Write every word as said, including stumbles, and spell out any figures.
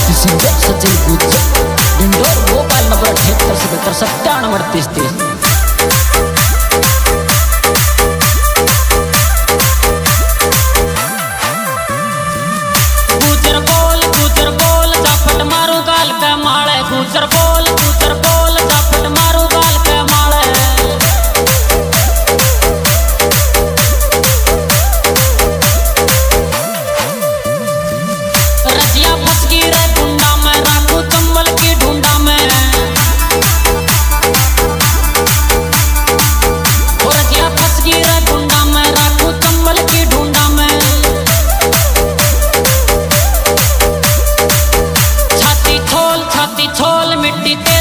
Sachin Gujjar Indore Bhopal number अठहत्तर सतहत्तर सत्तावन अड़तीस तीस। गुजर बोल गुजर बोल जापट मारू गाल पे माले गुजर बोल गुजर बोल जापट मारू गाल पे माले। रजिया फंस गई रे गुंडा में राखू चंबल की ढूंढा में। रजिया फंस गई रे गुंडा में राखू चंबल की ढूंढा में। छाती छोल छाती छोल मिट्टी ते